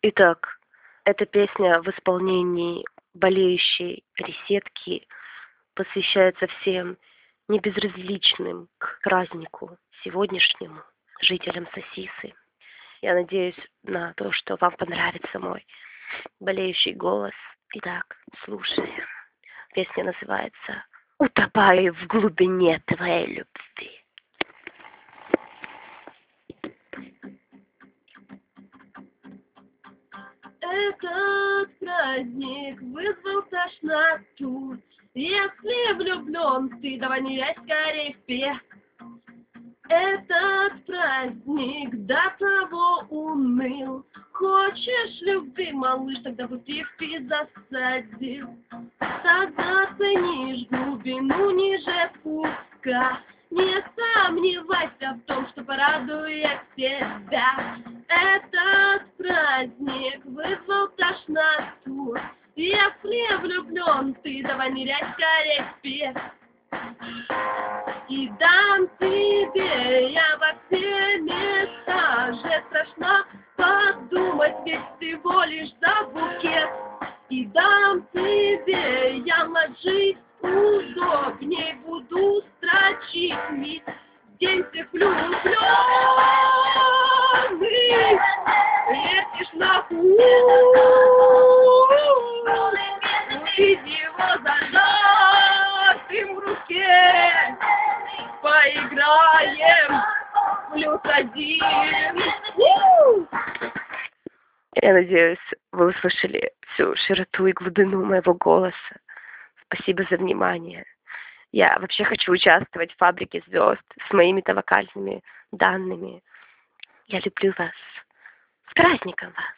Итак, эта песня в исполнении болеющей Реседки посвящается всем небезразличным к празднику сегодняшнему жителям Сосисы. Я надеюсь на то, что вам понравится мой болеющий голос. Итак, слушаем. Песня называется «Утопаю в глубине твоей любви». Этот праздник вызвал тошноту. Если влюблен ты, давай ныряй скорей в пех. Этот праздник до того уныл. Хочешь любви, малыш, тогда бы пивки засадил. Тогда ценишь глубину ниже пупка. Не сомневайся в том, что порадует тебя. Этот праздник вызвал тошноту. Если влюблен ты, давай ныряй скорей в пех. И дам тебе я во все места. Же страшно подумать, ведь всего лишь за букет. И дам тебе я ложись удобней, буду строчить миг. День всех влюбленных летишь на хуй. Увидь его зажатым в руке. Поиграем +1. Я надеюсь, вы услышали всю широту и глубину моего голоса. Спасибо за внимание. Я вообще хочу участвовать в «Фабрике звезд» с моими-то вокальными данными. Я люблю вас. С праздником вас!